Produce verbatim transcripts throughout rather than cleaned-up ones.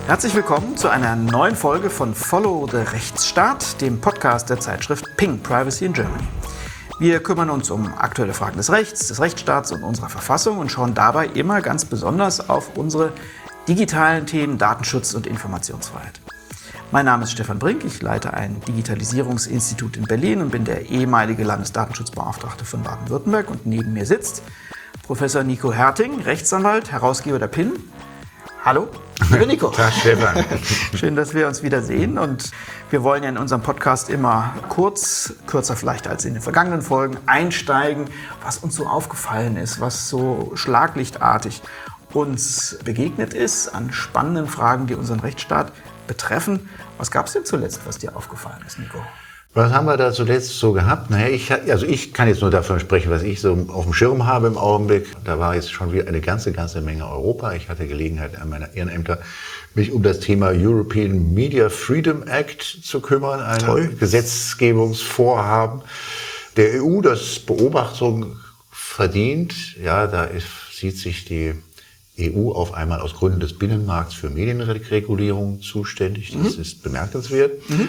Herzlich willkommen zu einer neuen Folge von Follow the Rechtsstaat, dem Podcast der Zeitschrift Ping Privacy in Germany. Wir kümmern uns um aktuelle Fragen des Rechts, des Rechtsstaats und unserer Verfassung und schauen dabei immer ganz besonders auf unsere digitalen Themen Datenschutz und Informationsfreiheit. Mein Name ist Stefan Brink, ich leite ein Digitalisierungsinstitut in Berlin und bin der ehemalige Landesdatenschutzbeauftragte von Baden-Württemberg. Und neben mir sitzt Professor Nico Herting, Rechtsanwalt, Herausgeber der P I N. Hallo, lieber Nico. Tag, Stefan. Schön, dass wir uns wiedersehen. Und wir wollen ja in unserem Podcast immer kurz, kürzer vielleicht als in den vergangenen Folgen, einsteigen, was uns so aufgefallen ist, was so schlaglichtartig uns begegnet ist an spannenden Fragen, die unseren Rechtsstaat betreffen. Was gab es denn zuletzt, was dir aufgefallen ist, Nico? Was haben wir da zuletzt so gehabt? Naja, ich, also ich kann jetzt nur davon sprechen, was ich so auf dem Schirm habe im Augenblick. Da war jetzt schon wieder eine ganze, ganze Menge Europa. Ich hatte Gelegenheit, an meiner Ehrenämter mich um das Thema European Media Freedom Act zu kümmern, ein Toll. Gesetzgebungsvorhaben der E U, das Beobachtung verdient. Ja, da ist, sieht sich die E U auf einmal aus Gründen des Binnenmarkts für Medienregulierung zuständig. Das mhm. ist bemerkenswert. Mhm.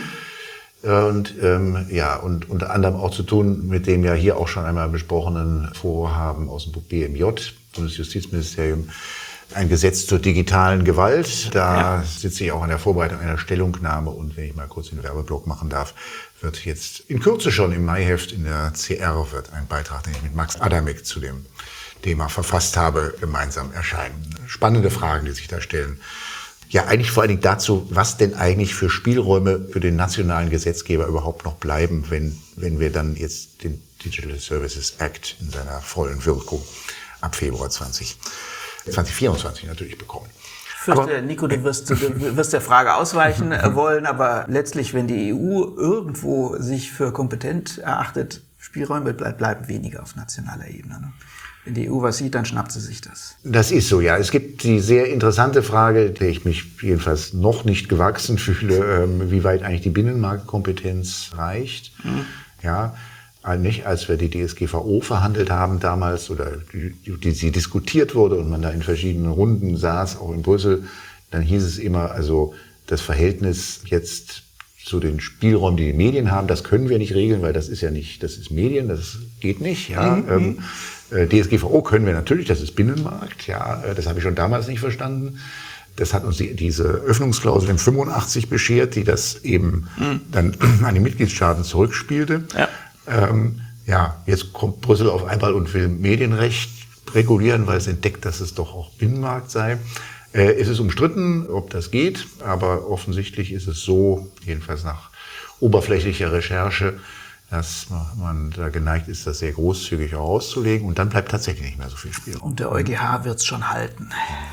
Und ähm, ja, und unter anderem auch zu tun mit dem ja hier auch schon einmal besprochenen Vorhaben aus dem B M J, Bundesjustizministerium, ein Gesetz zur digitalen Gewalt. Da ja. sitze ich auch an der Vorbereitung einer Stellungnahme und wenn ich mal kurz den Werbeblock machen darf, wird jetzt in Kürze schon im Maiheft in der C R wird ein Beitrag, den ich mit Max Adamek zu dem Thema verfasst habe, gemeinsam erscheinen. Spannende Fragen, die sich da stellen. Ja, eigentlich vor allen Dingen dazu, was denn eigentlich für Spielräume für den nationalen Gesetzgeber überhaupt noch bleiben, wenn, wenn wir dann jetzt den Digital Services Act in seiner vollen Wirkung ab Februar zwanzig vierundzwanzig natürlich bekommen. Ich fürchte, Nico, du wirst, du wirst der Frage ausweichen wollen, aber letztlich, wenn die E U irgendwo sich für kompetent erachtet, Spielräume bleiben weniger auf nationaler Ebene. Ne? Wenn die E U was sieht, dann schnappt sie sich das. Das ist so, ja. Es gibt die sehr interessante Frage, der ich mich jedenfalls noch nicht gewachsen fühle, ähm, wie weit eigentlich die Binnenmarktkompetenz reicht. Mhm. Ja, nicht als wir die D S G V O verhandelt haben damals oder die, die sie diskutiert wurde und man da in verschiedenen Runden saß, auch in Brüssel, dann hieß es immer, also das Verhältnis jetzt zu den Spielräumen, die die Medien haben, das können wir nicht regeln, weil das ist ja nicht, das ist Medien, das geht nicht, ja. Mhm. Ähm, D S G V O können wir natürlich, das ist Binnenmarkt, ja, das habe ich schon damals nicht verstanden. Das hat uns die, diese Öffnungsklausel im fünfundachtzig beschert, die das eben mhm. dann an die Mitgliedstaaten zurückspielte. Ja. Ähm, ja, jetzt kommt Brüssel auf einmal und will Medienrecht regulieren, weil es entdeckt, dass es doch auch Binnenmarkt sei. Äh, es ist umstritten, ob das geht, aber offensichtlich ist es so, jedenfalls nach oberflächlicher Recherche, dass man da geneigt ist, das sehr großzügig auszulegen und dann bleibt tatsächlich nicht mehr so viel Spiel. Und der EuGH wird es schon halten.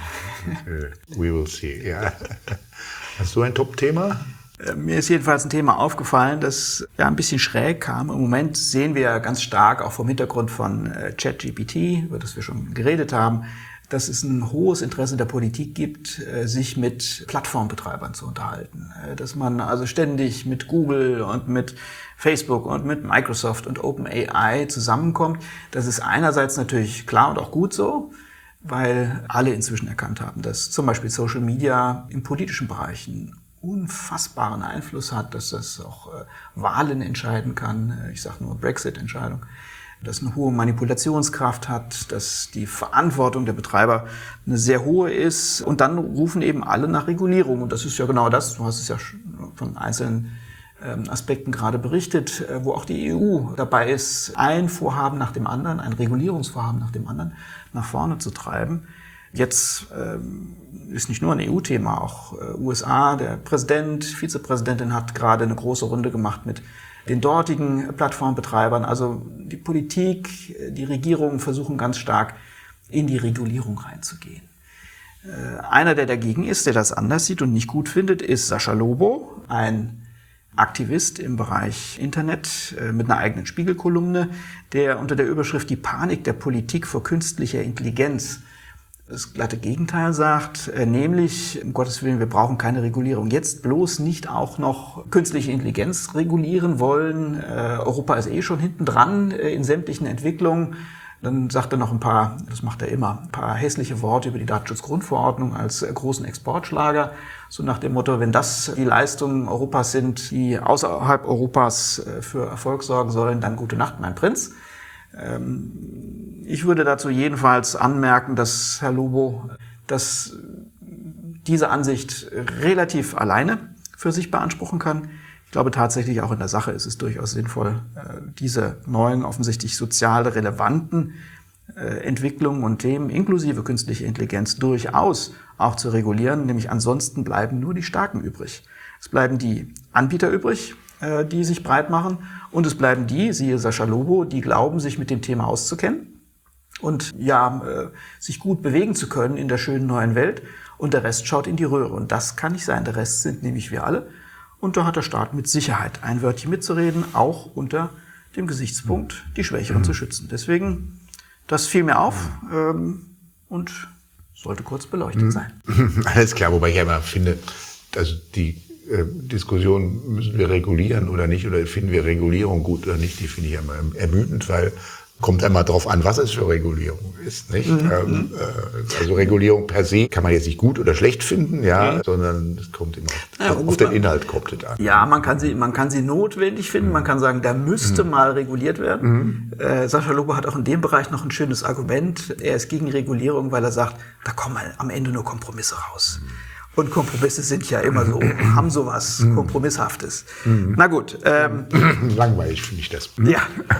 We will see, ja. Hast du ein Top-Thema? Mir ist jedenfalls ein Thema aufgefallen, das ja ein bisschen schräg kam. Im Moment sehen wir ja ganz stark, auch vom Hintergrund von ChatGPT, über das wir schon geredet haben, dass es ein hohes Interesse der Politik gibt, sich mit Plattformbetreibern zu unterhalten. Dass man also ständig mit Google und mit Facebook und mit Microsoft und OpenAI zusammenkommt. Das ist einerseits natürlich klar und auch gut so, weil alle inzwischen erkannt haben, dass zum Beispiel Social Media im politischen Bereich einen unfassbaren Einfluss hat, dass das auch Wahlen entscheiden kann. Ich sage nur Brexit-Entscheidung. Dass eine hohe Manipulationskraft hat, dass die Verantwortung der Betreiber eine sehr hohe ist. Und dann rufen eben alle nach Regulierung. Und das ist ja genau das, du hast es ja von einzelnen Aspekten gerade berichtet, wo auch die E U dabei ist, ein Vorhaben nach dem anderen, ein Regulierungsvorhaben nach dem anderen nach vorne zu treiben. Jetzt ähm, ist nicht nur ein E U-Thema, auch äh, U S A, der Präsident, Vizepräsidentin hat gerade eine große Runde gemacht mit den dortigen Plattformbetreibern. Also die Politik, die Regierungen versuchen ganz stark in die Regulierung reinzugehen. Äh, einer, der dagegen ist, der das anders sieht und nicht gut findet, ist Sascha Lobo, ein Aktivist im Bereich Internet äh, mit einer eigenen Spiegelkolumne, der unter der Überschrift Die Panik der Politik vor künstlicher Intelligenz das glatte Gegenteil sagt, äh, nämlich, um Gottes Willen, wir brauchen keine Regulierung. Jetzt bloß nicht auch noch künstliche Intelligenz regulieren wollen. Äh, Europa ist eh schon hinten dran äh, in sämtlichen Entwicklungen. Dann sagt er noch ein paar, das macht er immer, ein paar hässliche Worte über die Datenschutzgrundverordnung als großen Exportschlager. So nach dem Motto, wenn das die Leistungen Europas sind, die außerhalb Europas für Erfolg sorgen sollen, dann gute Nacht, mein Prinz. Ich würde dazu jedenfalls anmerken, dass Herr Lobo dass diese Ansicht relativ alleine für sich beanspruchen kann. Ich glaube tatsächlich auch in der Sache ist es durchaus sinnvoll, diese neuen, offensichtlich sozial relevanten Entwicklungen und Themen inklusive künstliche Intelligenz durchaus auch zu regulieren, nämlich ansonsten bleiben nur die Starken übrig. Es bleiben die Anbieter übrig, die sich breit machen, und es bleiben die, siehe Sascha Lobo, die glauben, sich mit dem Thema auszukennen und ja, äh, sich gut bewegen zu können in der schönen neuen Welt, und der Rest schaut in die Röhre. Und das kann nicht sein. Der Rest sind nämlich wir alle. Und da hat der Staat mit Sicherheit ein Wörtchen mitzureden, auch unter dem Gesichtspunkt, die Schwächeren mhm. zu schützen. Deswegen, das fiel mir auf ähm, und sollte kurz beleuchtet mhm. sein. Alles klar, wobei ich ja immer finde, also die äh, Diskussion, müssen wir regulieren oder nicht, oder finden wir Regulierung gut oder nicht, die finde ich immer ermüdend, weil kommt einmal drauf an, was es für Regulierung ist, nicht? Mhm. Ähm, äh, also Regulierung per se kann man jetzt nicht gut oder schlecht finden, ja, mhm. sondern es kommt immer ja, auf, auf den Inhalt kommt es an. Ja, man kann sie, man kann sie notwendig finden. Mhm. Man kann sagen, da müsste mhm. mal reguliert werden. Mhm. Äh, Sascha Lobo hat auch in dem Bereich noch ein schönes Argument. Er ist gegen Regulierung, weil er sagt, da kommen am Ende nur Kompromisse raus. Mhm. Und Kompromisse sind ja immer so, haben sowas mhm. Kompromisshaftes. Mhm. Na gut. Ähm, Langweilig finde ich das. Ja.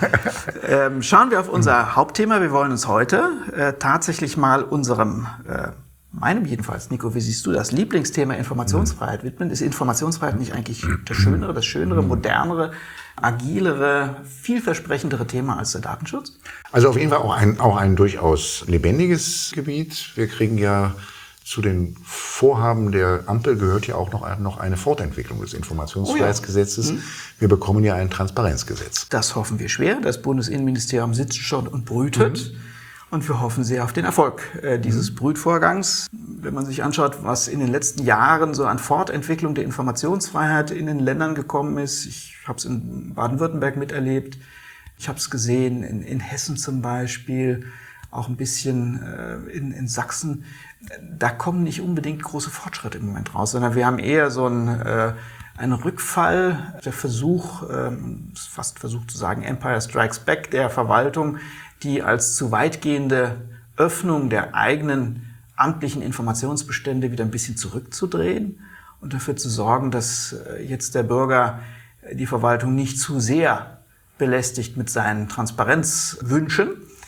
ähm, schauen wir auf unser Hauptthema. Wir wollen uns heute äh, tatsächlich mal unserem, äh, meinem jedenfalls, Nico, wie siehst du das, Lieblingsthema Informationsfreiheit widmen. Ist Informationsfreiheit nicht eigentlich das schönere, das schönere, modernere, agilere, vielversprechendere Thema als der Datenschutz? Also auf jeden Fall auch ein, auch ein durchaus lebendiges Gebiet. Wir kriegen ja zu den Vorhaben der Ampel gehört ja auch noch, noch eine Fortentwicklung des Informationsfreiheitsgesetzes. Oh ja. mhm. Wir bekommen ja ein Transparenzgesetz. Das hoffen wir schwer. Das Bundesinnenministerium sitzt schon und brütet. Mhm. Und wir hoffen sehr auf den Erfolg äh, dieses mhm. Brütvorgangs. Wenn man sich anschaut, was in den letzten Jahren so an Fortentwicklung der Informationsfreiheit in den Ländern gekommen ist. Ich habe es in Baden-Württemberg miterlebt. Ich habe es gesehen in, in Hessen zum Beispiel. Auch ein bisschen äh, in, in Sachsen, da kommen nicht unbedingt große Fortschritte im Moment raus, sondern wir haben eher so einen, äh, einen Rückfall, der Versuch, ähm, fast versucht zu sagen, Empire Strikes Back der Verwaltung, die als zu weitgehende Öffnung der eigenen amtlichen Informationsbestände wieder ein bisschen zurückzudrehen und dafür zu sorgen, dass äh, jetzt der Bürger die Verwaltung nicht zu sehr belästigt mit seinen Transparenzwünschen.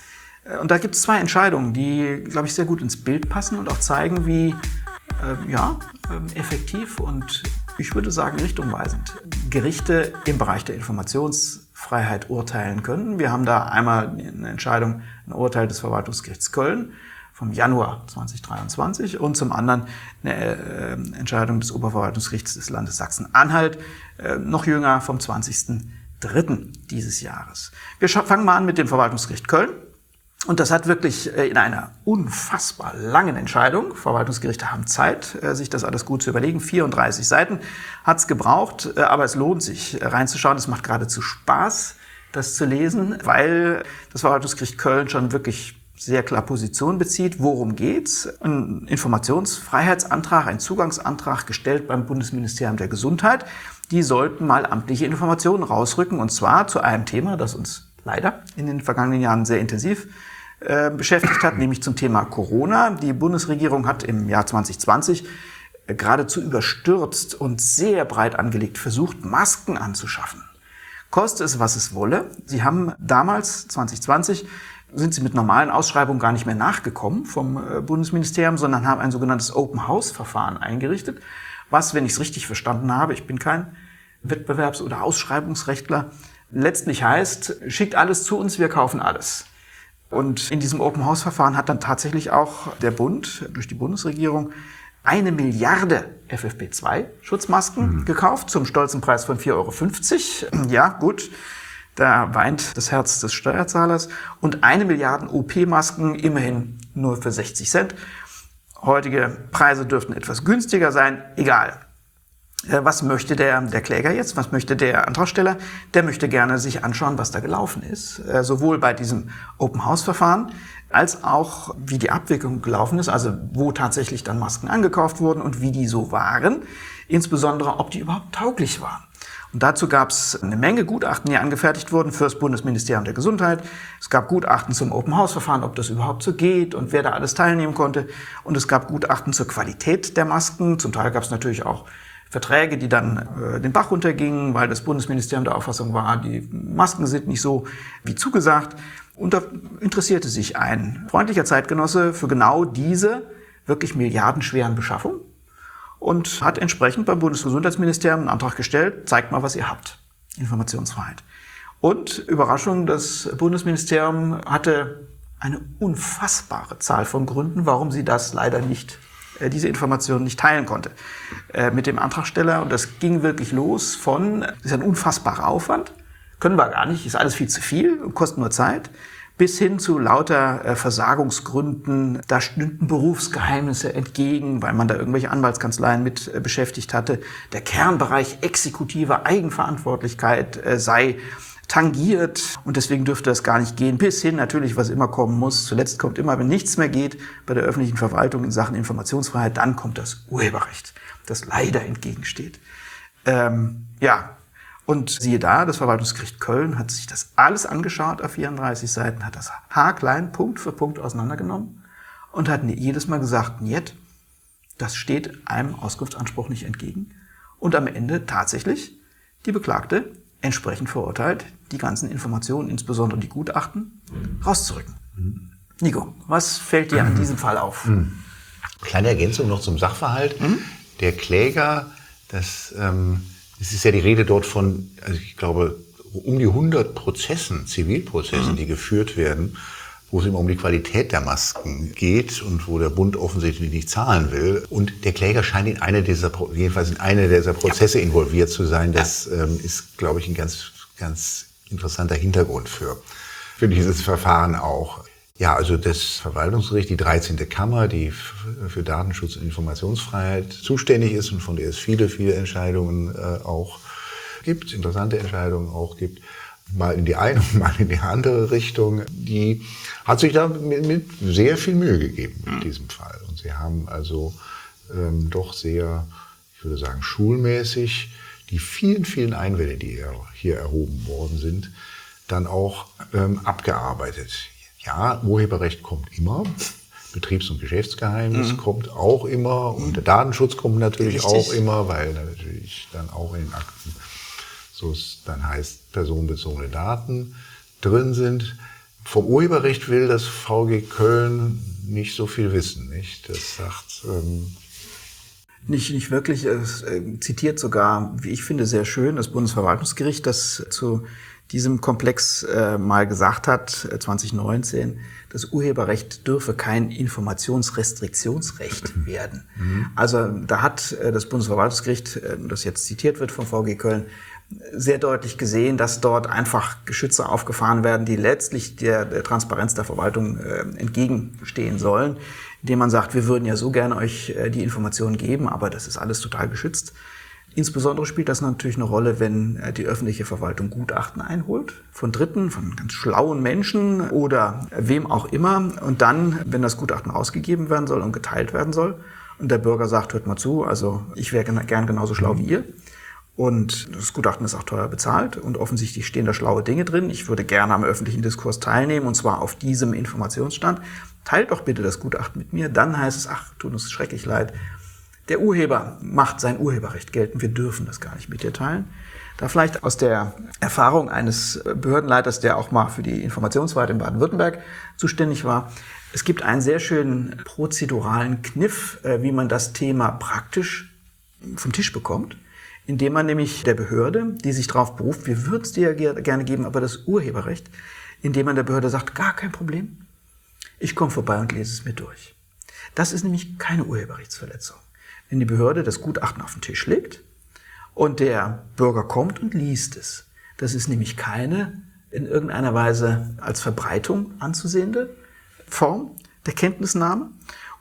Und da gibt es zwei Entscheidungen, die, glaube ich, sehr gut ins Bild passen und auch zeigen, wie äh, ja, äh, effektiv und ich würde sagen richtungweisend Gerichte im Bereich der Informationsfreiheit urteilen können. Wir haben da einmal eine Entscheidung, ein Urteil des Verwaltungsgerichts Köln vom Januar zweitausenddreiundzwanzig und zum anderen eine äh, Entscheidung des Oberverwaltungsgerichts des Landes Sachsen-Anhalt, äh, noch jünger, vom zwanzigsten dritten dieses Jahres. Wir fangen mal an mit dem Verwaltungsgericht Köln. Und das hat wirklich in einer unfassbar langen Entscheidung, Verwaltungsgerichte haben Zeit, sich das alles gut zu überlegen, vierunddreißig Seiten hat es gebraucht, aber es lohnt sich reinzuschauen, es macht geradezu Spaß, das zu lesen, weil das Verwaltungsgericht Köln schon wirklich sehr klar Position bezieht. Worum geht's? Ein Informationsfreiheitsantrag, ein Zugangsantrag gestellt beim Bundesministerium der Gesundheit. Die sollten mal amtliche Informationen rausrücken, und zwar zu einem Thema, das uns leider in den vergangenen Jahren sehr intensiv äh, beschäftigt hat, nämlich zum Thema Corona. Die Bundesregierung hat im Jahr zwanzig zwanzig äh, geradezu überstürzt und sehr breit angelegt versucht, Masken anzuschaffen. Koste es, was es wolle. Sie haben damals, zwanzig zwanzig, sind sie mit normalen Ausschreibungen gar nicht mehr nachgekommen vom äh, Bundesministerium, sondern haben ein sogenanntes Open-House-Verfahren eingerichtet, was, wenn ich es richtig verstanden habe, ich bin kein Wettbewerbs- oder Ausschreibungsrechtler, letztlich heißt, schickt alles zu uns, wir kaufen alles. Und in diesem Open-House-Verfahren hat dann tatsächlich auch der Bund durch die Bundesregierung eine Milliarde F F P zwei Schutzmasken mhm. gekauft zum stolzen Preis von vier Euro fünfzig. Ja, gut, da weint das Herz des Steuerzahlers. Und eine Milliarde O P-Masken immerhin nur für sechzig Cent. Heutige Preise dürften etwas günstiger sein, egal. Was möchte der, der Kläger jetzt? Was möchte der Antragsteller? Der möchte gerne sich anschauen, was da gelaufen ist. Sowohl bei diesem Open-House-Verfahren als auch, wie die Abwicklung gelaufen ist, also wo tatsächlich dann Masken angekauft wurden und wie die so waren. Insbesondere, ob die überhaupt tauglich waren. Und dazu gab es eine Menge Gutachten, die angefertigt wurden für das Bundesministerium der Gesundheit. Es gab Gutachten zum Open-House-Verfahren, ob das überhaupt so geht und wer da alles teilnehmen konnte. Und es gab Gutachten zur Qualität der Masken. Zum Teil gab es natürlich auch Verträge, die dann äh, den Bach runtergingen, weil das Bundesministerium der Auffassung war, die Masken sind nicht so wie zugesagt. Und da interessierte sich ein freundlicher Zeitgenosse für genau diese wirklich milliardenschweren Beschaffungen und hat entsprechend beim Bundesgesundheitsministerium einen Antrag gestellt, zeigt mal, was ihr habt. Informationsfreiheit. Und Überraschung, das Bundesministerium hatte eine unfassbare Zahl von Gründen, warum sie das leider nicht diese Informationen nicht teilen konnte äh, mit dem Antragsteller. Und das ging wirklich los von, das ist ein unfassbarer Aufwand, können wir gar nicht, ist alles viel zu viel, kostet nur Zeit, bis hin zu lauter äh, Versagungsgründen. Da stünden Berufsgeheimnisse entgegen, weil man da irgendwelche Anwaltskanzleien mit äh, beschäftigt hatte. Der Kernbereich exekutive Eigenverantwortlichkeit äh, sei tangiert und deswegen dürfte das gar nicht gehen, bis hin natürlich, was immer kommen muss. Zuletzt kommt immer, wenn nichts mehr geht bei der öffentlichen Verwaltung in Sachen Informationsfreiheit, dann kommt das Urheberrecht, das leider entgegensteht. Ähm, ja, und siehe da, das Verwaltungsgericht Köln hat sich das alles angeschaut auf vierunddreißig Seiten, hat das haarklein Punkt für Punkt auseinandergenommen und hat jedes Mal gesagt, niet, das steht einem Auskunftsanspruch nicht entgegen. Und am Ende tatsächlich die Beklagte entsprechend verurteilt, die ganzen Informationen, insbesondere die Gutachten, rauszurücken. Mhm. Nico, was fällt dir an diesem Fall auf? Mhm. Kleine Ergänzung noch zum Sachverhalt. Mhm. Der Kläger, das, ähm, es ist ja die Rede dort von, also ich glaube, um die hundert Prozessen, Zivilprozessen, mhm. die geführt werden, wo es immer um die Qualität der Masken geht und wo der Bund offensichtlich nicht zahlen will. Und der Kläger scheint in eine dieser, jedenfalls in eine dieser Prozesse ja. involviert zu sein. Das ja. ähm, ist, glaube ich, ein ganz, ganz interessanter Hintergrund für, für dieses Verfahren auch. Ja, also das Verwaltungsgericht, die dreizehnte Kammer, die für Datenschutz und Informationsfreiheit zuständig ist und von der es viele, viele Entscheidungen äh, auch gibt, interessante Entscheidungen auch gibt, mal in die eine und mal in die andere Richtung, die hat sich da mit, mit sehr viel Mühe gegeben in diesem Fall. Und sie haben also ähm, doch sehr, ich würde sagen, schulmäßig die vielen, vielen Einwände, die hier erhoben worden sind, dann auch ähm, abgearbeitet. Ja, Urheberrecht kommt immer, Betriebs- und Geschäftsgeheimnis mhm. kommt auch immer und der Datenschutz kommt natürlich Richtig. auch immer, weil natürlich dann auch in den Akten, so es dann heißt, personenbezogene Daten drin sind. Vom Urheberrecht will das V G Köln nicht so viel wissen, nicht? Das sagt ähm nicht nicht wirklich. Es äh, zitiert sogar, wie ich finde, sehr schön das Bundesverwaltungsgericht, das zu diesem Komplex äh, mal gesagt hat, äh, zwanzig neunzehn, das Urheberrecht dürfe kein Informationsrestriktionsrecht werden. Mhm. Also da hat äh, das Bundesverwaltungsgericht, äh, das jetzt zitiert wird vom V G Köln, sehr deutlich gesehen, dass dort einfach Geschütze aufgefahren werden, die letztlich der, der Transparenz der Verwaltung äh, entgegenstehen sollen, indem man sagt, wir würden ja so gerne euch äh, die Informationen geben, aber das ist alles total geschützt. Insbesondere spielt das natürlich eine Rolle, wenn äh, die öffentliche Verwaltung Gutachten einholt, von Dritten, von ganz schlauen Menschen oder wem auch immer. Und dann, wenn das Gutachten ausgegeben werden soll und geteilt werden soll und der Bürger sagt, hört mal zu, also ich wäre gern genauso schlau wie ihr, und das Gutachten ist auch teuer bezahlt und offensichtlich stehen da schlaue Dinge drin. Ich würde gerne am öffentlichen Diskurs teilnehmen und zwar auf diesem Informationsstand. Teilt doch bitte das Gutachten mit mir. Dann heißt es, ach, tut uns schrecklich leid. Der Urheber macht sein Urheberrecht geltend. Wir dürfen das gar nicht mit dir teilen. Da vielleicht aus der Erfahrung eines Behördenleiters, der auch mal für die Informationsfreiheit in Baden-Württemberg zuständig war. Es gibt einen sehr schönen prozeduralen Kniff, wie man das Thema praktisch vom Tisch bekommt. Indem man nämlich der Behörde, die sich darauf beruft, wir würden es dir ja gerne geben, aber das Urheberrecht, indem man der Behörde sagt, gar kein Problem, ich komme vorbei und lese es mir durch. Das ist nämlich keine Urheberrechtsverletzung. Wenn die Behörde das Gutachten auf den Tisch legt und der Bürger kommt und liest es, das ist nämlich keine in irgendeiner Weise als Verbreitung anzusehende Form der Kenntnisnahme.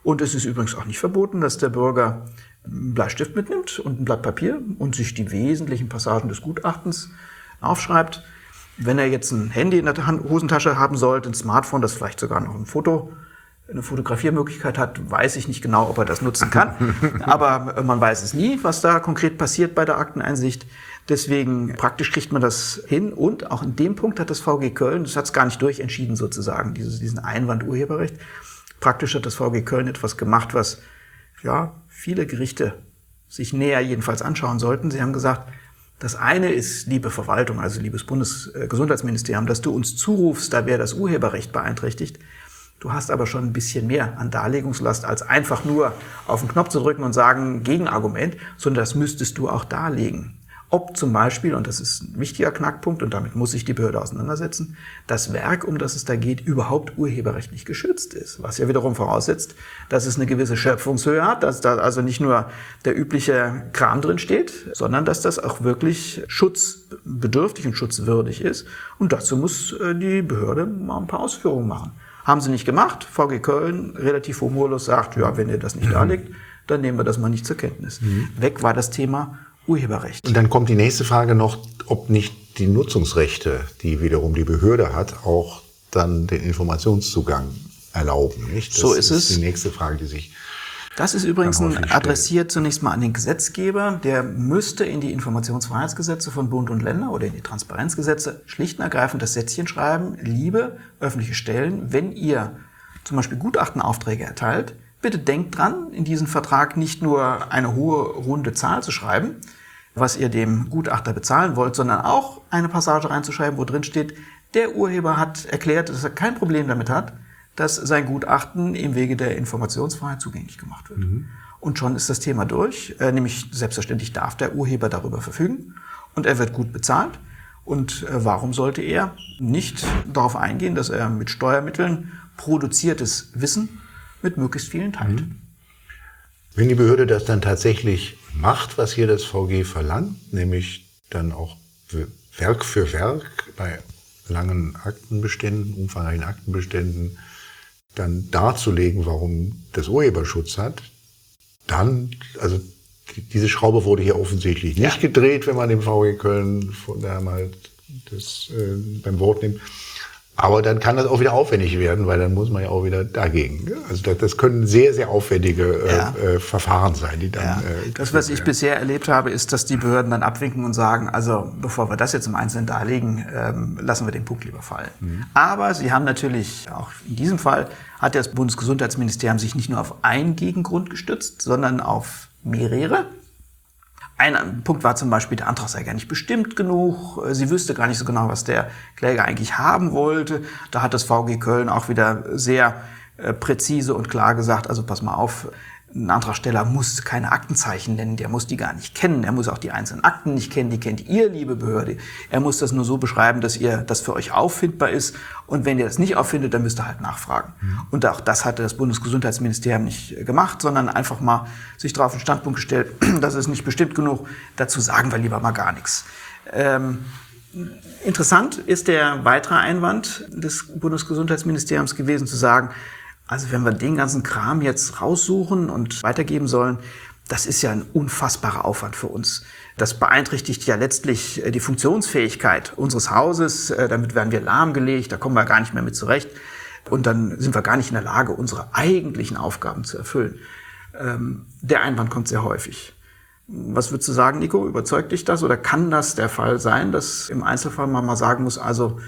Und es ist übrigens auch nicht verboten, dass der Bürger einen Bleistift mitnimmt und ein Blatt Papier und sich die wesentlichen Passagen des Gutachtens aufschreibt. Wenn er jetzt ein Handy in der Hosentasche haben sollte, ein Smartphone, das vielleicht sogar noch ein Foto, eine Fotografiermöglichkeit hat, weiß ich nicht genau, ob er das nutzen kann. Aber man weiß es nie, was da konkret passiert bei der Akteneinsicht. Deswegen praktisch kriegt man das hin. Und auch in dem Punkt hat das V G Köln, das hat es gar nicht durchentschieden sozusagen, dieses, diesen Einwand Urheberrecht. Praktisch hat das V G Köln etwas gemacht, was ja viele Gerichte sich näher jedenfalls anschauen sollten. Sie haben gesagt, das eine ist, liebe Verwaltung, also liebes Bundesgesundheitsministerium, dass du uns zurufst, da wäre das Urheberrecht beeinträchtigt. Du hast aber schon ein bisschen mehr an Darlegungslast, als einfach nur auf den Knopf zu drücken und sagen Gegenargument, sondern das müsstest du auch darlegen. Ob zum Beispiel, und das ist ein wichtiger Knackpunkt, und damit muss sich die Behörde auseinandersetzen, das Werk, um das es da geht, überhaupt urheberrechtlich geschützt ist. Was ja wiederum voraussetzt, dass es eine gewisse Schöpfungshöhe hat, dass da also nicht nur der übliche Kram drin steht, sondern dass das auch wirklich schutzbedürftig und schutzwürdig ist. Und dazu muss die Behörde mal ein paar Ausführungen machen. Haben sie nicht gemacht. V G Köln relativ humorlos sagt, ja, wenn ihr das nicht darlegt, dann nehmen wir das mal nicht zur Kenntnis. Mhm. Weg war das Thema Urheberrecht. Und dann kommt die nächste Frage noch, ob nicht die Nutzungsrechte, die wiederum die Behörde hat, auch dann den Informationszugang erlauben, nicht? Das so ist, ist es. Die nächste Frage, die sich Das ist übrigens ein adressiert zunächst mal an den Gesetzgeber. Der müsste in die Informationsfreiheitsgesetze von Bund und Länder oder in die Transparenzgesetze schlicht und ergreifend das Sätzchen schreiben, liebe öffentliche Stellen, wenn ihr zum Beispiel Gutachtenaufträge erteilt, bitte denkt dran, in diesen Vertrag nicht nur eine hohe runde Zahl zu schreiben, was ihr dem Gutachter bezahlen wollt, sondern auch eine Passage reinzuschreiben, wo drin steht, der Urheber hat erklärt, dass er kein Problem damit hat, dass sein Gutachten im Wege der Informationsfreiheit zugänglich gemacht wird. Mhm. Und schon ist das Thema durch, äh, nämlich selbstverständlich darf der Urheber darüber verfügen und er wird gut bezahlt. Und äh, warum sollte er nicht darauf eingehen, dass er mit Steuermitteln produziertes Wissen mit möglichst vielen teilt? Mhm. Wenn die Behörde das dann tatsächlich macht, was hier das V G verlangt, nämlich dann auch Werk für Werk bei langen Aktenbeständen, umfangreichen Aktenbeständen, dann darzulegen, warum das Urheberschutz hat, dann, also die, diese Schraube wurde hier offensichtlich nicht ja. gedreht, wenn man dem V G Köln von da mal das äh, beim Wort nimmt. Aber dann kann das auch wieder aufwendig werden, weil dann muss man ja auch wieder dagegen. Also das, das können sehr, sehr aufwendige ja. äh, Verfahren sein, die dann... Ja. Äh, das, was ich bisher erlebt habe, ist, dass die Behörden dann abwinken und sagen, also bevor wir das jetzt im Einzelnen darlegen, ähm, lassen wir den Punkt lieber fallen. Mhm. Aber sie haben natürlich, auch in diesem Fall, hat das Bundesgesundheitsministerium sich nicht nur auf einen Gegengrund gestützt, sondern auf mehrere. Ein Punkt war zum Beispiel, der Antrag sei gar nicht bestimmt genug. Sie wüsste gar nicht so genau, was der Kläger eigentlich haben wollte. Da hat das V G Köln auch wieder sehr äh, präzise und klar gesagt, also pass mal auf, ein Antragsteller muss keine Aktenzeichen nennen, der muss die gar nicht kennen. Er muss auch die einzelnen Akten nicht kennen, die kennt ihr, liebe Behörde. Er muss das nur so beschreiben, dass ihr das für euch auffindbar ist. Und wenn ihr das nicht auffindet, dann müsst ihr halt nachfragen. Mhm. Und auch das hatte das Bundesgesundheitsministerium nicht gemacht, sondern einfach mal sich darauf den Standpunkt gestellt, das ist nicht bestimmt genug, dazu sagen wir lieber mal gar nichts. Ähm, interessant ist der weitere Einwand des Bundesgesundheitsministeriums gewesen, zu sagen, also wenn wir den ganzen Kram jetzt raussuchen und weitergeben sollen, das ist ja ein unfassbarer Aufwand für uns. Das beeinträchtigt ja letztlich die Funktionsfähigkeit unseres Hauses. Damit werden wir lahmgelegt, da kommen wir gar nicht mehr mit zurecht. Und dann sind wir gar nicht in der Lage, unsere eigentlichen Aufgaben zu erfüllen. Der Einwand kommt sehr häufig. Was würdest du sagen, Nico? Überzeugt dich das? Oder kann das der Fall sein, dass im Einzelfall man mal sagen muss, also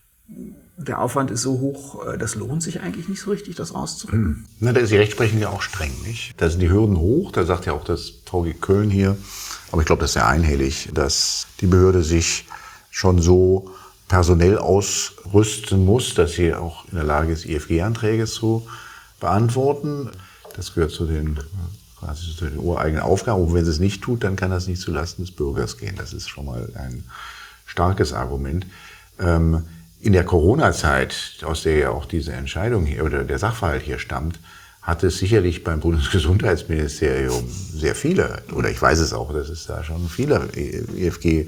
der Aufwand ist so hoch, das lohnt sich eigentlich nicht so richtig, das rauszubringen? Na, da ist die Rechtsprechung ja auch streng, nicht? Da sind die Hürden hoch, da sagt ja auch das V G Köln hier, aber ich glaube, das ist ja einhellig, dass die Behörde sich schon so personell ausrüsten muss, dass sie auch in der Lage ist, I F G-Anträge zu beantworten. Das gehört zu den, quasi zu den ureigenen Aufgaben. Und wenn sie es nicht tut, dann kann das nicht zulasten des Bürgers gehen. Das ist schon mal ein starkes Argument. Ähm, In der Corona-Zeit, aus der ja auch diese Entscheidung hier oder der Sachverhalt hier stammt, hat es sicherlich beim Bundesgesundheitsministerium sehr viele, oder ich weiß es auch, dass es da schon viele I F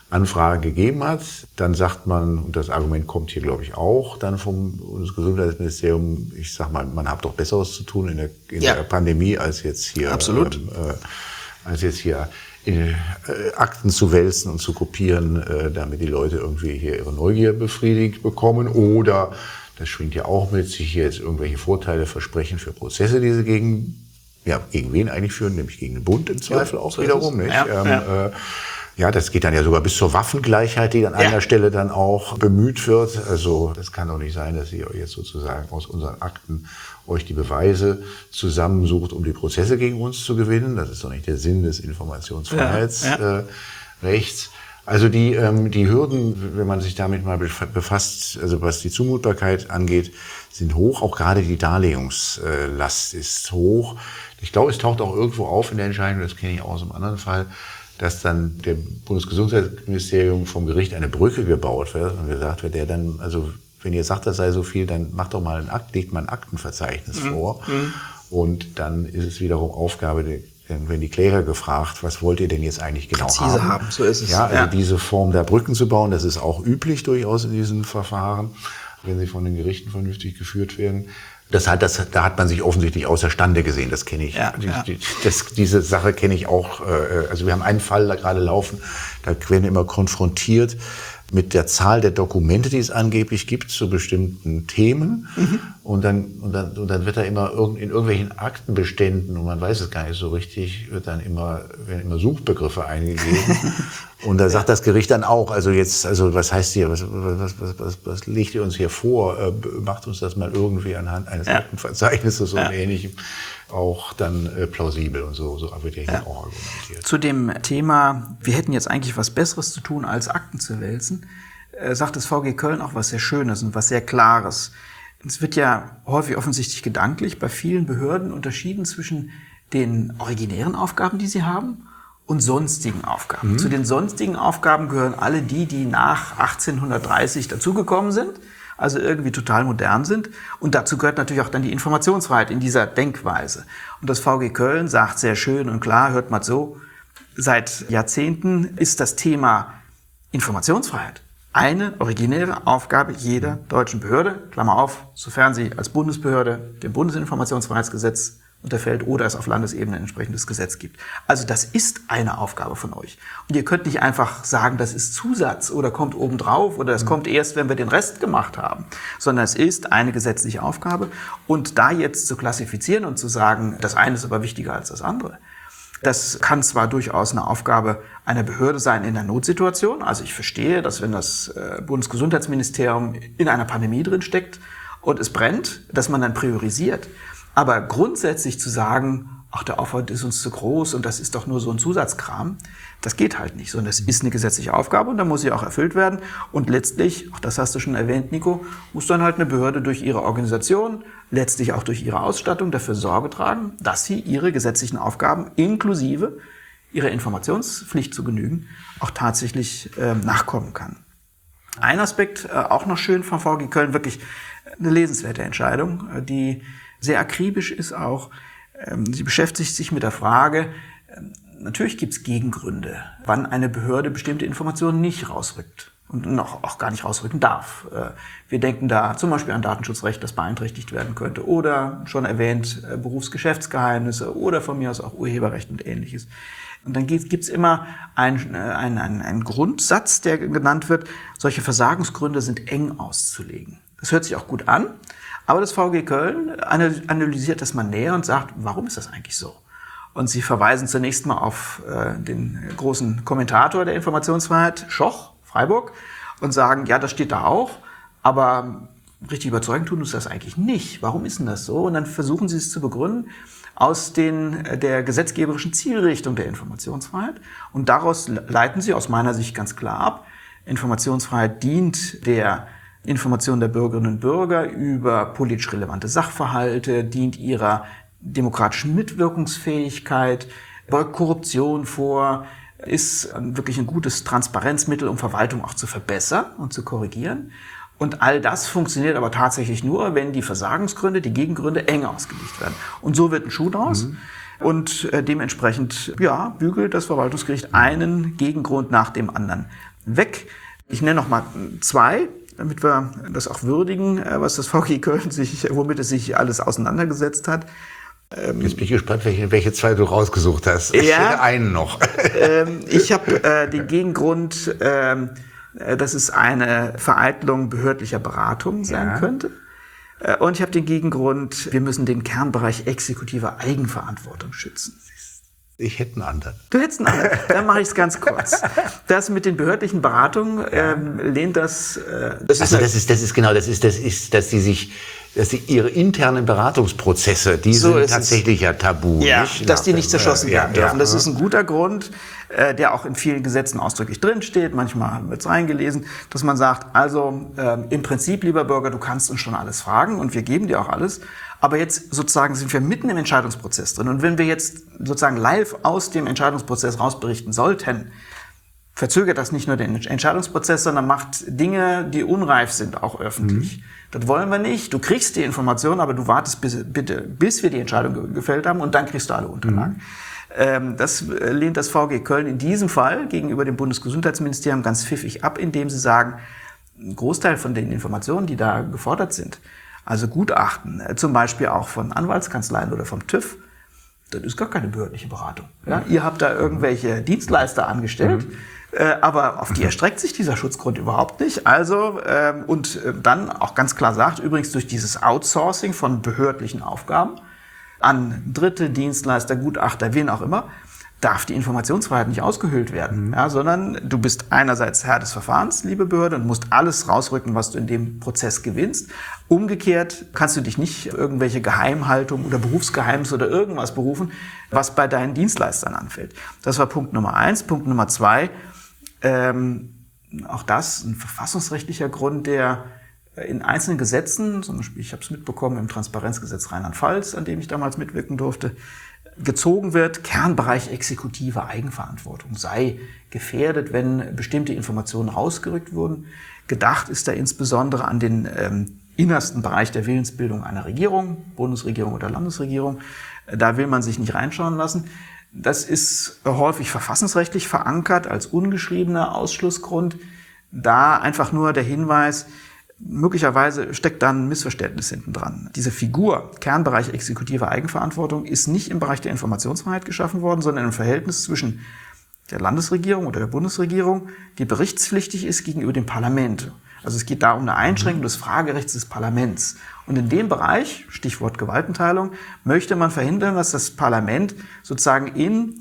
Anfrage gegeben hat, dann sagt man, und das Argument kommt hier, glaube ich, auch dann vom Bundesgesundheitsministerium, ich sag mal, man hat doch Besseres zu tun in der, in ja. der Pandemie, als jetzt hier, Absolut. Ähm, äh, als jetzt hier in, äh, Akten zu wälzen und zu kopieren, äh, damit die Leute irgendwie hier ihre Neugier befriedigt bekommen. Oder, das schwingt ja auch mit, sich hier jetzt irgendwelche Vorteile versprechen für Prozesse, die sie gegen, ja, gegen wen eigentlich führen, nämlich gegen den Bund im Zweifel ja, auch so wiederum, nicht? Ja, ähm, ja. Äh, Ja, das geht dann ja sogar bis zur Waffengleichheit, die an ja. einer Stelle dann auch bemüht wird. Also das kann doch nicht sein, dass ihr jetzt sozusagen aus unseren Akten euch die Beweise zusammensucht, um die Prozesse gegen uns zu gewinnen. Das ist doch nicht der Sinn des Informationsfreiheitsrechts. Ja. Ja. Äh, also die, ähm, die Hürden, wenn man sich damit mal befasst, also was die Zumutbarkeit angeht, sind hoch. Auch gerade die Darlegungslast ist hoch. Ich glaube, es taucht auch irgendwo auf in der Entscheidung, das kenne ich auch aus einem anderen Fall, dass dann dem Bundesgesundheitsministerium vom Gericht eine Brücke gebaut wird und gesagt wird, der dann, also wenn ihr sagt, das sei so viel, dann macht doch mal ein Akt, legt mal ein Aktenverzeichnis mhm. vor. Mhm. Und dann ist es wiederum Aufgabe, dann werden die Kläger gefragt, was wollt ihr denn jetzt eigentlich genau Präzise haben? haben? So ist es. Ja, also ja. diese Form der Brücken zu bauen, das ist auch üblich durchaus in diesen Verfahren, wenn sie von den Gerichten vernünftig geführt werden. Das hat, das, da hat man sich offensichtlich außerstande gesehen, das kenne ich. Ja, die, ja. Die, das, diese Sache kenne ich auch. Äh, also wir haben einen Fall da gerade laufen, da werden wir immer konfrontiert mit der Zahl der Dokumente, die es angeblich gibt zu bestimmten Themen. Mhm. Und, dann, und, dann, und dann wird da immer irgend, in irgendwelchen Aktenbeständen, und man weiß es gar nicht so richtig, wird dann immer, werden immer Suchbegriffe eingegeben. Und da sagt das Gericht dann auch, also jetzt, also was heißt hier, was, was, was, was, was legt ihr uns hier vor? Äh, macht uns das mal irgendwie anhand eines ja. Aktenverzeichnisses ja. und ähnlichem auch dann äh, plausibel, und so, so wird ja hier ja. auch argumentiert. Zu dem Thema, wir hätten jetzt eigentlich was Besseres zu tun, als Akten zu wälzen, äh, sagt das V G Köln auch was sehr Schönes und was sehr Klares. Es wird ja häufig offensichtlich gedanklich bei vielen Behörden unterschieden zwischen den originären Aufgaben, die sie haben, und sonstigen Aufgaben. Mhm. Zu den sonstigen Aufgaben gehören alle die, die nach achtzehnhundertdreißig dazugekommen sind, also irgendwie total modern sind. Und dazu gehört natürlich auch dann die Informationsfreiheit in dieser Denkweise. Und das V G Köln sagt sehr schön und klar, hört mal so, seit Jahrzehnten ist das Thema Informationsfreiheit eine originäre Aufgabe jeder deutschen Behörde, Klammer auf, sofern sie als Bundesbehörde dem Bundesinformationsfreiheitsgesetz unterfällt oder es auf Landesebene ein entsprechendes Gesetz gibt. Also das ist eine Aufgabe von euch. Und ihr könnt nicht einfach sagen, das ist Zusatz oder kommt obendrauf oder das mhm. kommt erst, wenn wir den Rest gemacht haben, sondern es ist eine gesetzliche Aufgabe. Und da jetzt zu klassifizieren und zu sagen, das eine ist aber wichtiger als das andere, das kann zwar durchaus eine Aufgabe einer Behörde sein in der Notsituation. Also ich verstehe, dass wenn das Bundesgesundheitsministerium in einer Pandemie drin steckt und es brennt, dass man dann priorisiert. Aber grundsätzlich zu sagen, ach, der Aufwand ist uns zu groß und das ist doch nur so ein Zusatzkram, das geht halt nicht, sondern es ist eine gesetzliche Aufgabe und dann muss sie auch erfüllt werden. Und letztlich, auch das hast du schon erwähnt, Nico, muss dann halt eine Behörde durch ihre Organisation, letztlich auch durch ihre Ausstattung dafür Sorge tragen, dass sie ihre gesetzlichen Aufgaben inklusive ihrer Informationspflicht zu genügen auch tatsächlich äh, nachkommen kann. Ein Aspekt, äh, auch noch schön vom V G Köln, wirklich eine lesenswerte Entscheidung, äh, die sehr akribisch ist auch. Ähm, sie beschäftigt sich mit der Frage, äh, natürlich gibt es Gegengründe, wann eine Behörde bestimmte Informationen nicht rausrückt und noch auch gar nicht rausrücken darf. Äh, wir denken da zum Beispiel an Datenschutzrecht, das beeinträchtigt werden könnte, oder schon erwähnt äh, Berufsgeschäftsgeheimnisse oder von mir aus auch Urheberrecht und Ähnliches. Und dann gibt es immer einen, einen, einen, einen Grundsatz, der genannt wird, solche Versagensgründe sind eng auszulegen. Das hört sich auch gut an, aber das V G Köln analysiert das mal näher und sagt, warum ist das eigentlich so? Und sie verweisen zunächst mal auf äh, den großen Kommentator der Informationsfreiheit, Schoch, Freiburg, und sagen, ja, das steht da auch, aber richtig überzeugend tun uns das eigentlich nicht. Warum ist denn das so? Und dann versuchen sie es zu begründen aus den, der gesetzgeberischen Zielrichtung der Informationsfreiheit. Und daraus leiten sie aus meiner Sicht ganz klar ab, Informationsfreiheit dient der Information der Bürgerinnen und Bürger über politisch relevante Sachverhalte, dient ihrer demokratischen Mitwirkungsfähigkeit, beugt Korruption vor, ist wirklich ein gutes Transparenzmittel, um Verwaltung auch zu verbessern und zu korrigieren. Und all das funktioniert aber tatsächlich nur, wenn die Versagensgründe, die Gegengründe eng ausgelegt werden. Und so wird ein Schuh draus. Mhm. Und äh, dementsprechend, ja, bügelt das Verwaltungsgericht einen Gegengrund nach dem anderen weg. Ich nenne noch mal zwei, damit wir das auch würdigen, was das V G Köln sich, womit es sich alles auseinandergesetzt hat. Jetzt bin ich gespannt, welche, welche zwei du rausgesucht hast. Ich ja, hätte einen noch. Ähm, ich habe äh, den Gegengrund, ähm, dass es eine Vereitelung behördlicher Beratung sein ja. könnte. Äh, und ich habe den Gegengrund, wir müssen den Kernbereich exekutiver Eigenverantwortung schützen. Ich hätte einen anderen. Du hättest einen anderen. Dann mache ich es ganz kurz. Das mit den behördlichen Beratungen ähm, lehnt das. Äh, das also ist das ist das ist genau das ist das ist, dass sie sich dass sie ihre internen Beratungsprozesse, die so sind tatsächlich ja tabu, ja, nicht? dass die nicht zerschossen werden ja, dürfen. Ja, das ist ein guter Grund, äh, der auch in vielen Gesetzen ausdrücklich drinsteht. Manchmal wird es reingelesen, dass man sagt, also äh, im Prinzip, lieber Bürger, du kannst uns schon alles fragen und wir geben dir auch alles. Aber jetzt sozusagen sind wir mitten im Entscheidungsprozess drin. Und wenn wir jetzt sozusagen live aus dem Entscheidungsprozess rausberichten sollten, verzögert das nicht nur den Entscheidungsprozess, sondern macht Dinge, die unreif sind, auch öffentlich. Mhm. Das wollen wir nicht. Du kriegst die Information, aber du wartest bis, bitte, bis wir die Entscheidung gefällt haben und dann kriegst du alle Unterlagen. Mhm. Ähm, das lehnt das V G Köln in diesem Fall gegenüber dem Bundesgesundheitsministerium ganz pfiffig ab, indem sie sagen, ein Großteil von den Informationen, die da gefordert sind, also Gutachten, zum Beispiel auch von Anwaltskanzleien oder vom TÜV, das ist gar keine behördliche Beratung. Ja? Ihr habt da irgendwelche Dienstleister angestellt, mhm. äh, aber auf die erstreckt sich dieser Schutzgrund überhaupt nicht. Also ähm, und äh, dann auch ganz klar sagt, übrigens durch dieses Outsourcing von behördlichen Aufgaben an Dritte, Dienstleister, Gutachter, wen auch immer, darf die Informationsfreiheit nicht ausgehöhlt werden, mhm. ja, sondern du bist einerseits Herr des Verfahrens, liebe Behörde, und musst alles rausrücken, was du in dem Prozess gewinnst. Umgekehrt kannst du dich nicht irgendwelche Geheimhaltung oder Berufsgeheimnis oder irgendwas berufen, was bei deinen Dienstleistern anfällt. Das war Punkt Nummer eins. Punkt Nummer zwei, ähm, auch das ein verfassungsrechtlicher Grund, der in einzelnen Gesetzen, zum Beispiel, ich habe es mitbekommen im Transparenzgesetz Rheinland-Pfalz, an dem ich damals mitwirken durfte, gezogen wird, Kernbereich exekutive Eigenverantwortung sei gefährdet, wenn bestimmte Informationen rausgerückt wurden. Gedacht ist da insbesondere an den ähm, innersten Bereich der Willensbildung einer Regierung, Bundesregierung oder Landesregierung. Da will man sich nicht reinschauen lassen. Das ist häufig verfassungsrechtlich verankert als ungeschriebener Ausschlussgrund. Da einfach nur der Hinweis, möglicherweise steckt da ein Missverständnis hinten dran. Diese Figur, Kernbereich exekutive Eigenverantwortung, ist nicht im Bereich der Informationsfreiheit geschaffen worden, sondern im Verhältnis zwischen der Landesregierung oder der Bundesregierung, die berichtspflichtig ist gegenüber dem Parlament. Also es geht da um eine Einschränkung des Fragerechts des Parlaments. Und in dem Bereich, Stichwort Gewaltenteilung, möchte man verhindern, dass das Parlament sozusagen in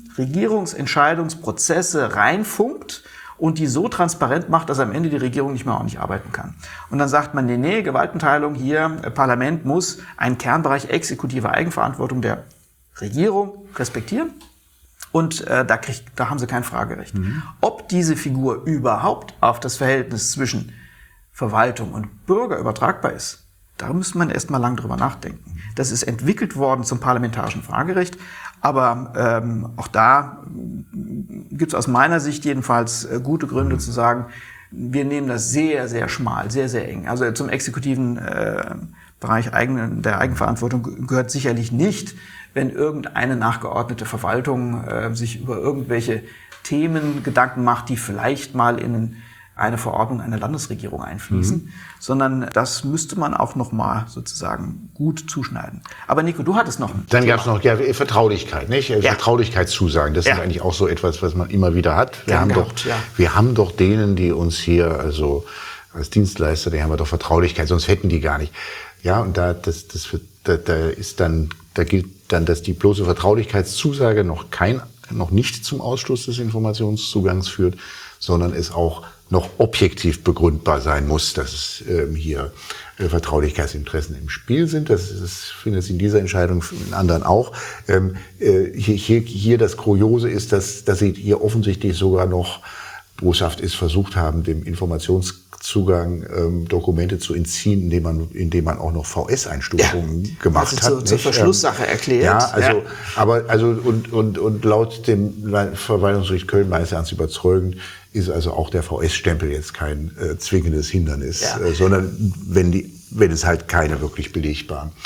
Regierungsentscheidungsprozesse reinfunkt und die so transparent macht, dass am Ende die Regierung nicht mehr ordentlich arbeiten kann. Und dann sagt man, nee, nee, Gewaltenteilung hier, Parlament muss einen Kernbereich exekutive Eigenverantwortung der Regierung respektieren. Und äh, da, kriegt, da haben sie kein Fragerecht. Mhm. Ob diese Figur überhaupt auf das Verhältnis zwischen Verwaltung und Bürger übertragbar ist, da müsste man erst mal lang drüber nachdenken. Das ist entwickelt worden zum parlamentarischen Fragerecht, aber ähm, auch da gibt es aus meiner Sicht jedenfalls äh, gute Gründe mhm. zu sagen, wir nehmen das sehr, sehr schmal, sehr, sehr eng. Also zum exekutiven äh, Bereich eigenen, der Eigenverantwortung gehört sicherlich nicht, wenn irgendeine nachgeordnete Verwaltung äh, sich über irgendwelche Themen Gedanken macht, die vielleicht mal in eine Verordnung einer Landesregierung einfließen, mhm. sondern das müsste man auch noch mal sozusagen gut zuschneiden. Aber Nico, du hattest noch ein Dann gab es noch ja, Vertraulichkeit, nicht? Ja. Vertraulichkeitszusagen, das ja. ist eigentlich auch so etwas, was man immer wieder hat. Wir, ja, haben, gehabt, doch, ja. wir haben doch denen, die uns hier, also als Dienstleister, die haben wir doch Vertraulichkeit, sonst hätten die gar nicht. Ja, und da, das, das, da, da ist dann, da gilt dann, dass die bloße Vertraulichkeitszusage noch kein, noch nicht zum Ausschluss des Informationszugangs führt, sondern es auch noch objektiv begründbar sein muss, dass es ähm, hier äh, Vertraulichkeitsinteressen im Spiel sind. Das, ist, das findet sich in dieser Entscheidung in anderen auch. Ähm, äh, hier, hier, hier das Kuriose ist, dass, dass sie hier offensichtlich sogar noch boshaft ist, versucht haben, dem Informationszugang ähm, Dokumente zu entziehen, indem man, indem man auch noch V S-Einstufungen ja. gemacht also hat. Zu, zur Verschlusssache ähm, erklärt. Ja, also, ja. aber, also, und, und, und laut dem Verwaltungsgericht Köln meines Erachtens überzeugend ist also auch der V S-Stempel jetzt kein äh, zwingendes Hindernis, ja. äh, sondern wenn die, wenn es halt keine wirklich belegbaren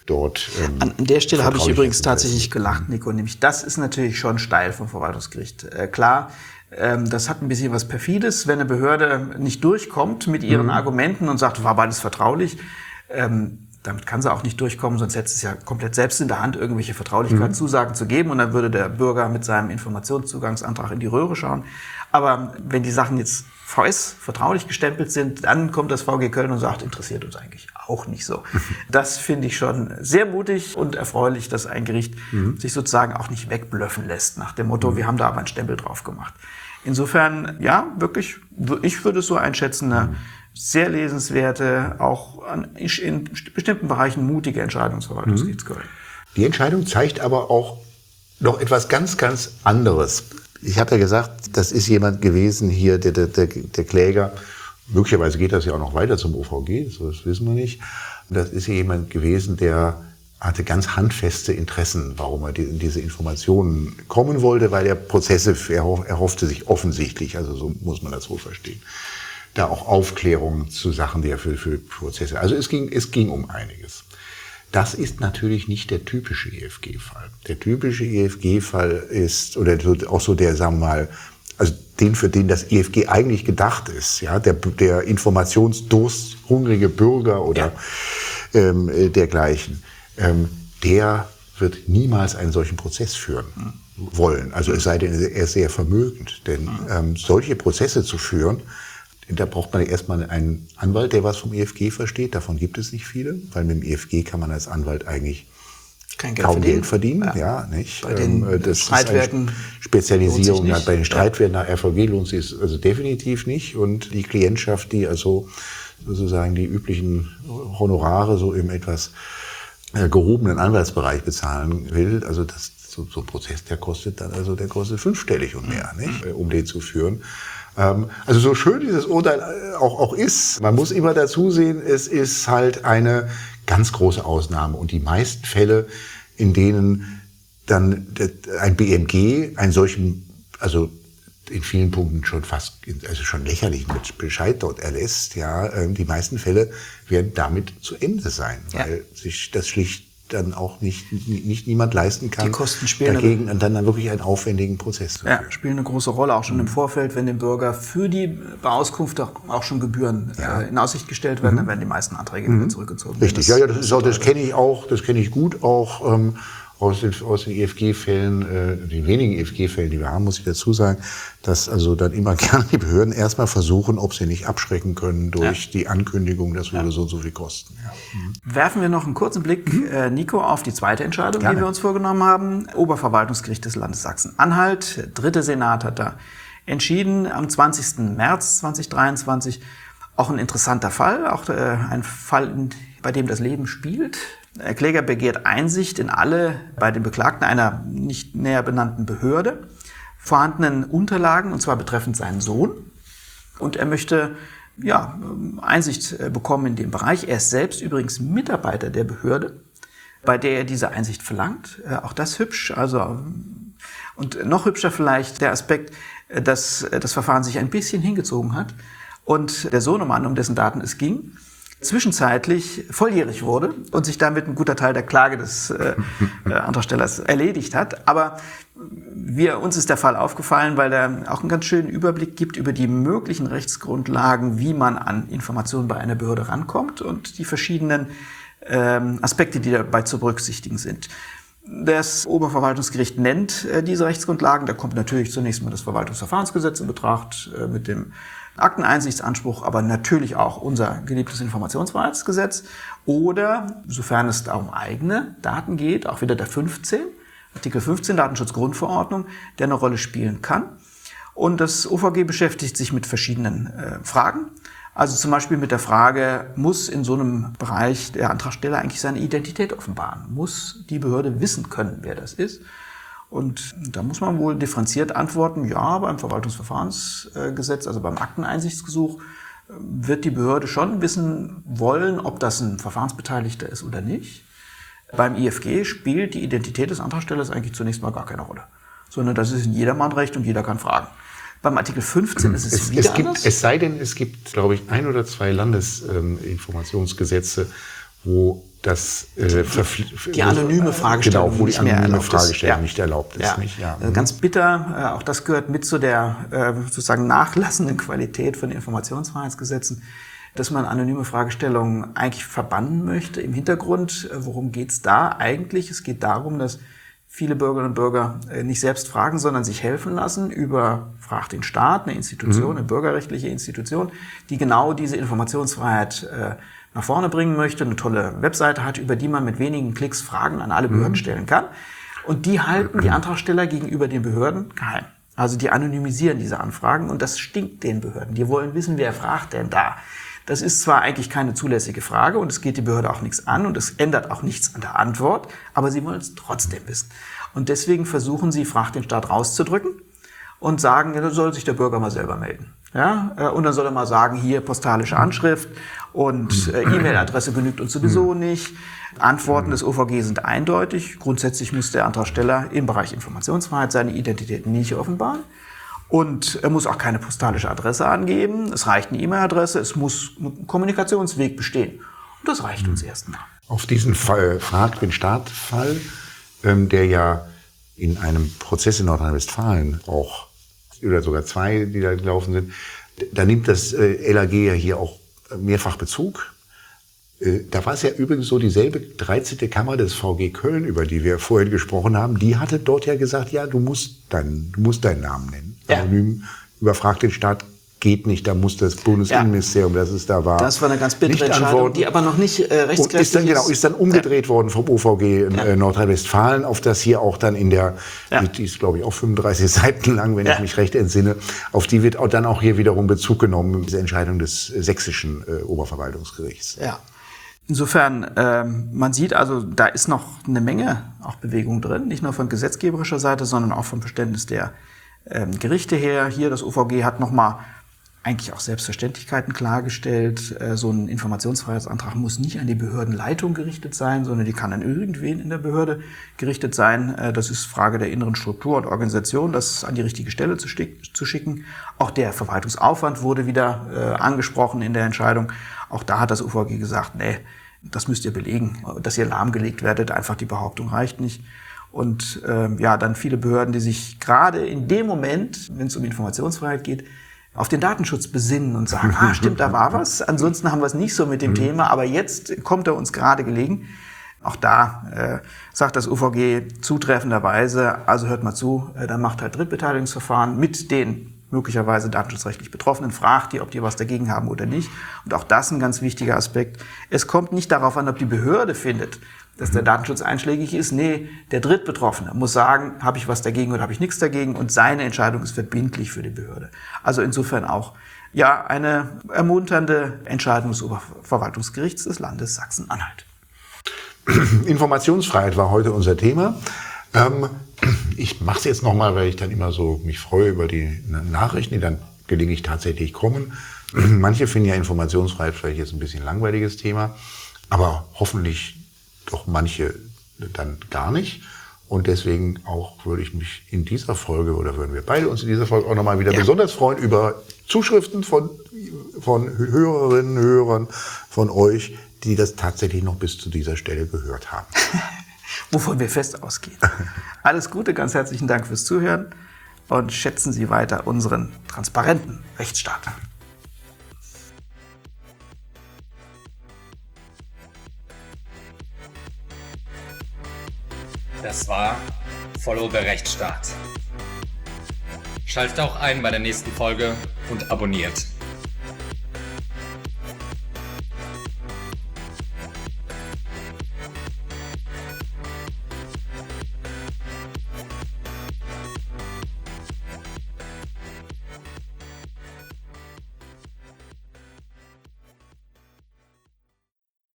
dort. Ähm, An der Stelle habe ich übrigens Interesse. tatsächlich gelacht, Nico. Nämlich das ist natürlich schon steil vom Verwaltungsgericht. Äh, klar, ähm, das hat ein bisschen was Perfides, wenn eine Behörde nicht durchkommt mit ihren mhm. Argumenten und sagt, war beides vertraulich. Ähm, damit kann sie auch nicht durchkommen, sonst hätte es ja komplett selbst in der Hand, irgendwelche Vertraulichkeitszusagen mhm. zu geben. Und dann würde der Bürger mit seinem Informationszugangsantrag in die Röhre schauen. Aber wenn die Sachen jetzt V S vertraulich gestempelt sind, dann kommt das V G Köln und sagt, interessiert uns eigentlich auch nicht so. Das finde ich schon sehr mutig und erfreulich, dass ein Gericht mhm. sich sozusagen auch nicht wegblöffen lässt nach dem Motto, mhm. wir haben da aber einen Stempel drauf gemacht. Insofern, ja, wirklich, ich würde es so einschätzen, eine mhm. sehr lesenswerte, auch in bestimmten Bereichen mutige Entscheidung des Verwaltungsgerichts Köln. Die Entscheidung zeigt aber auch noch etwas ganz, ganz anderes. Ich habe ja gesagt, das ist jemand gewesen hier, der, der, der, der Kläger. Möglicherweise geht das ja auch noch weiter zum O V G, das wissen wir nicht. Das ist jemand gewesen, der hatte ganz handfeste Interessen, warum er in diese Informationen kommen wollte, weil er Prozesse erhoffte sich offensichtlich, also so muss man das wohl verstehen, da auch Aufklärung zu Sachen, die er für, für Prozesse, also es ging, es ging um einiges. Das ist natürlich nicht der typische E F G-Fall. Der typische E F G-Fall ist, oder auch so der, sagen wir mal, also den, für den das E F G eigentlich gedacht ist, ja, der, der informationsdursthungrige Bürger oder ja. ähm, dergleichen, ähm, der wird niemals einen solchen Prozess führen wollen. Also es sei denn, er ist sehr vermögend. Denn ähm, solche Prozesse zu führen, da braucht man erstmal einen Anwalt, der was vom E F G versteht. Davon gibt es nicht viele, weil mit dem E F G kann man als Anwalt eigentlich Kein Geld kaum verdienen. Geld verdienen. Ja, ja nicht. Bei den das Streitwerten Spezialisierung ja, bei den Streitwerten nach R V G lohnt sich also definitiv nicht. Und die Klientschaft, die also sozusagen die üblichen Honorare so im etwas äh, gehobenen Anwaltsbereich bezahlen will, also das so, so ein Prozess, der kostet dann also der kostet fünfstellig und mehr, nicht, um den zu führen. Also so schön dieses Urteil auch, auch ist, man muss immer dazu sehen, es ist halt eine ganz große Ausnahme. Und die meisten Fälle, in denen dann ein B M G einen solchen, also in vielen Punkten schon fast, also schon lächerlich mit Bescheid dort erlässt, ja, die meisten Fälle werden damit zu Ende sein, ja. weil sich das schlicht dann auch nicht, nicht niemand leisten kann, die Kosten spielen dagegen eine, dann, dann wirklich einen aufwendigen Prozess zu führen. Ja, spielen eine große Rolle, auch schon mhm. im Vorfeld, wenn dem Bürger für die Beauskunft auch schon Gebühren ja. äh, in Aussicht gestellt werden, mhm. dann werden die meisten Anträge mhm. wieder zurückgezogen. Richtig, das, ja, ja, das, ist auch, das kenne ich auch, das kenne ich gut auch ähm, aus den, aus den E F G-Fällen, äh, den wenigen E F G-Fällen, die wir haben, muss ich dazu sagen, dass also dann immer gerne die Behörden erstmal versuchen, ob sie nicht abschrecken können durch ja. die Ankündigung, das würde ja. so und so viel kosten. Ja. Mhm. Werfen wir noch einen kurzen Blick, äh, Nico, auf die zweite Entscheidung, gerne. die wir uns vorgenommen haben. Oberverwaltungsgericht des Landes Sachsen-Anhalt, der dritte Senat hat da entschieden, am zwanzigsten März zweitausenddreiundzwanzig. Auch ein interessanter Fall, auch äh, ein Fall, bei dem das Leben spielt. Der Kläger begehrt Einsicht in alle bei den Beklagten einer nicht näher benannten Behörde vorhandenen Unterlagen, und zwar betreffend seinen Sohn. Und er möchte ja, Einsicht bekommen in den Bereich. Er ist selbst übrigens Mitarbeiter der Behörde, bei der er diese Einsicht verlangt. Auch das hübsch. Also, und noch hübscher vielleicht der Aspekt, dass das Verfahren sich ein bisschen hingezogen hat und der Sohnemann, um dessen Daten es ging, zwischenzeitlich volljährig wurde und sich damit ein guter Teil der Klage des äh, Antragstellers erledigt hat. Aber wir, uns ist der Fall aufgefallen, weil er auch einen ganz schönen Überblick gibt über die möglichen Rechtsgrundlagen, wie man an Informationen bei einer Behörde rankommt und die verschiedenen ähm, Aspekte, die dabei zu berücksichtigen sind. Das Oberverwaltungsgericht nennt äh, diese Rechtsgrundlagen. Da kommt natürlich zunächst mal das Verwaltungsverfahrensgesetz in Betracht äh, mit dem Akteneinsichtsanspruch, aber natürlich auch unser geliebtes Informationsfreiheitsgesetz oder, sofern es da um eigene Daten geht, auch wieder der fünfzehn, Artikel fünfzehn Datenschutzgrundverordnung, der eine Rolle spielen kann. Und das O V G beschäftigt sich mit verschiedenen äh, Fragen. Also zum Beispiel mit der Frage, muss in so einem Bereich der Antragsteller eigentlich seine Identität offenbaren? Muss die Behörde wissen können, wer das ist? Und da muss man wohl differenziert antworten, ja, beim Verwaltungsverfahrensgesetz, also beim Akteneinsichtsgesuch, wird die Behörde schon wissen wollen, ob das ein Verfahrensbeteiligter ist oder nicht. Beim I F G spielt die Identität des Antragstellers eigentlich zunächst mal gar keine Rolle, sondern das ist in jedermann Recht und jeder kann fragen. Beim Artikel fünfzehn ist es, es wieder es gibt, anders. Es sei denn, es gibt, glaube ich, ein oder zwei Landesинformationsgesetze, ähm, wo das äh, die anonyme Fragestellung genau, wo die nicht mehr anonyme erlaubt Fragestellung ist. nicht erlaubt ist. Ja. Nicht? Ja. Also ganz bitter, äh, auch das gehört mit zu der äh, sozusagen nachlassenden Qualität von Informationsfreiheitsgesetzen, dass man anonyme Fragestellungen eigentlich verbannen möchte. Im Hintergrund, äh, worum geht's da eigentlich? Es geht darum, dass viele Bürgerinnen und Bürger äh, nicht selbst fragen, sondern sich helfen lassen über Frag den Staat, eine Institution, mhm. eine bürgerrechtliche Institution, die genau diese Informationsfreiheit äh, nach vorne bringen möchte, eine tolle Webseite hat, über die man mit wenigen Klicks Fragen an alle Behörden stellen kann. Und die halten die Antragsteller gegenüber den Behörden geheim. Also die anonymisieren diese Anfragen und das stinkt den Behörden. Die wollen wissen, wer fragt denn da? Das ist zwar eigentlich keine zulässige Frage und es geht die Behörde auch nichts an und es ändert auch nichts an der Antwort, aber sie wollen es trotzdem wissen. Und deswegen versuchen sie, Frag den Staat rauszudrücken und sagen, ja, da soll sich der Bürger mal selber melden. Ja, und dann soll er mal sagen, hier postalische Anschrift und äh, E-Mail-Adresse genügt uns sowieso nicht. Antworten des O V G sind eindeutig. Grundsätzlich muss der Antragsteller im Bereich Informationsfreiheit seine Identität nicht offenbaren. Und er muss auch keine postalische Adresse angeben. Es reicht eine E-Mail-Adresse. Es muss ein Kommunikationsweg bestehen. Und das reicht uns erstmal. Auf diesen Fall, Frag den Staat-Fall, ähm, der ja in einem Prozess in Nordrhein-Westfalen auch, oder sogar zwei, die da gelaufen sind, da nimmt das äh, L A G ja hier auch mehrfach Bezug. Äh, da war es ja übrigens so, dieselbe dreizehnte Kammer des V G Köln, über die wir vorhin gesprochen haben, die hatte dort ja gesagt, ja, du musst, dein, du musst deinen Namen nennen. Ja. Anonym überfragt den Staat geht nicht, da muss das Bundesinnenministerium, ja. das es da war, das war eine ganz bittere Entscheidung, die aber noch nicht äh, rechtskräftig ist. Dann, genau, ist dann umgedreht ja. worden vom O V G in ja. äh, Nordrhein-Westfalen, auf das hier auch dann in der, ja. die ist glaube ich auch fünfunddreißig Seiten lang, wenn ja. ich mich recht entsinne, auf die wird auch dann auch hier wiederum Bezug genommen, diese Entscheidung des äh, sächsischen äh, Oberverwaltungsgerichts. Ja. Insofern, ähm, man sieht also, da ist noch eine Menge auch Bewegung drin, nicht nur von gesetzgeberischer Seite, sondern auch vom Verständnis der ähm, Gerichte her. Hier das O V G hat nochmal eigentlich auch Selbstverständlichkeiten klargestellt. Äh, so ein Informationsfreiheitsantrag muss nicht an die Behördenleitung gerichtet sein, sondern die kann an irgendwen in der Behörde gerichtet sein. Äh, das ist Frage der inneren Struktur und Organisation, das an die richtige Stelle zu, stick, zu schicken. Auch der Verwaltungsaufwand wurde wieder äh, angesprochen in der Entscheidung. Auch da hat das O V G gesagt, nee, das müsst ihr belegen, dass ihr lahmgelegt werdet. Einfach die Behauptung reicht nicht. Und äh, ja, dann viele Behörden, die sich gerade in dem Moment, wenn es um Informationsfreiheit geht, auf den Datenschutz besinnen und sagen, ah, stimmt, da war was. Ansonsten haben wir es nicht so mit dem Thema, aber jetzt kommt er uns gerade gelegen. Auch da äh, sagt das O V G zutreffenderweise, also hört mal zu, äh, dann macht halt Drittbeteiligungsverfahren mit den möglicherweise datenschutzrechtlich Betroffenen, fragt die, ob die was dagegen haben oder nicht. Und auch das ein ganz wichtiger Aspekt. Es kommt nicht darauf an, ob die Behörde findet, dass der Datenschutz einschlägig ist. Nee, der Drittbetroffene muss sagen, habe ich was dagegen oder habe ich nichts dagegen, und seine Entscheidung ist verbindlich für die Behörde. Also insofern auch ja eine ermunternde Entscheidung des Oberverwaltungsgerichts des Landes Sachsen-Anhalt. Informationsfreiheit war heute unser Thema. Ähm, ich mache es jetzt nochmal, weil ich dann immer so mich freue über die Nachrichten, die dann gelegentlich tatsächlich kommen. Manche finden ja Informationsfreiheit vielleicht jetzt ein bisschen langweiliges Thema, aber hoffentlich doch manche dann gar nicht. Und deswegen auch würde ich mich in dieser Folge, oder würden wir beide uns in dieser Folge auch nochmal wieder ja. besonders freuen über Zuschriften von, von Hörerinnen, Hörern von euch, die das tatsächlich noch bis zu dieser Stelle gehört haben. Wovon wir fest ausgehen. Alles Gute, ganz herzlichen Dank fürs Zuhören und schätzen Sie weiter unseren transparenten Rechtsstaat. Das war Follow the Rechtsstaat. Schaltet auch ein bei der nächsten Folge und abonniert.